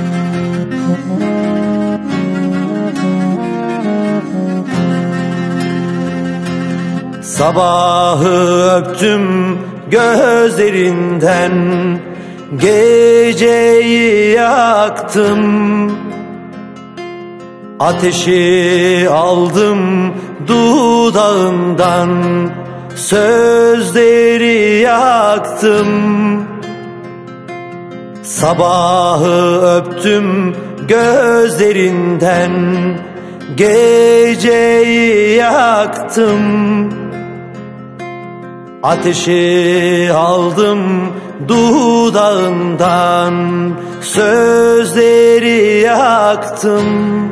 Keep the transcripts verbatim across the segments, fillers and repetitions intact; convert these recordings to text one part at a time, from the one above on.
Sabahı öptüm gözlerinden, geceyi yaktım. Ateşi aldım dudağından, sözleri yaktım. Sabahı öptüm gözlerinden, geceyi yaktım. Ateşi aldım dudağından, sözleri yaktım.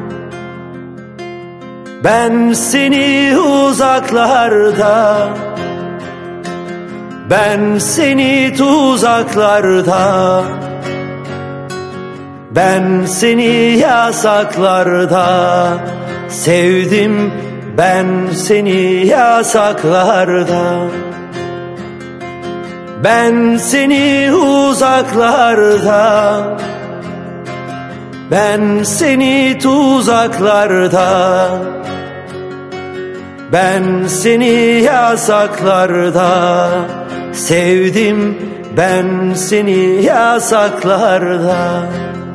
Ben seni uzaklarda, ben seni tuzaklarda, ben seni yasaklarda sevdim, ben seni yasaklarda. Ben seni uzaklarda, ben seni tuzaklarda, ben seni yasaklarda sevdim, ben seni yasaklarda.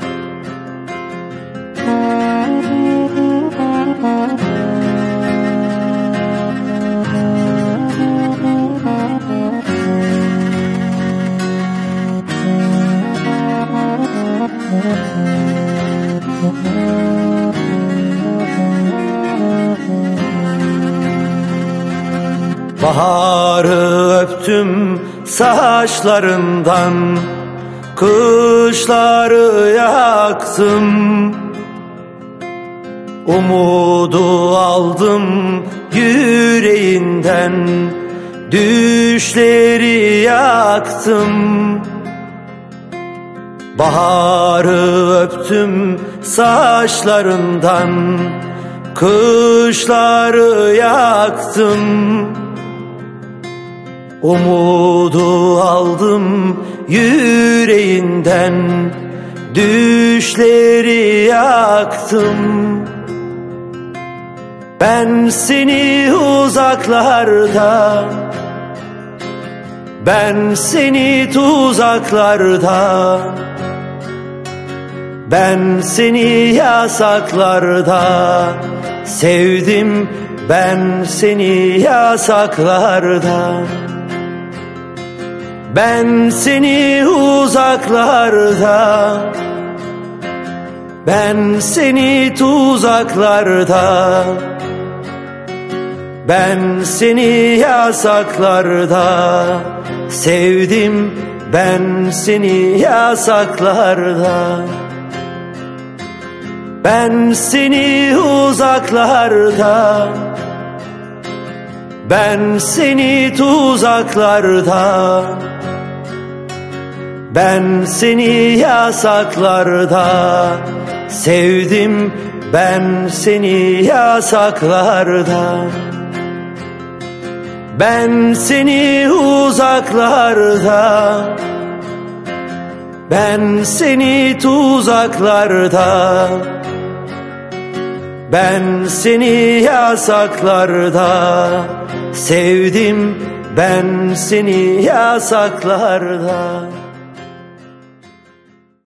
Baharı öptüm saçlarından, kışları yaktım. Umudu aldım yüreğinden, düşleri yaktım. Baharı öptüm saçlarından, kışları yaktım. Umudu aldım yüreğinden, düşleri yaktım. Ben seni uzaklarda, ben seni tuzaklarda, ben seni yasaklarda sevdim, ben seni yasaklarda. Ben seni uzaklarda, ben seni tuzaklarda, ben seni yasaklarda sevdim, ben seni yasaklarda. Ben seni uzaklarda, ben seni tuzaklarda, ben seni yasaklarda sevdim, ben seni yasaklarda. Ben seni uzaklarda, ben seni tuzaklarda, ben seni yasaklarda sevdim, ben seni yasaklarda.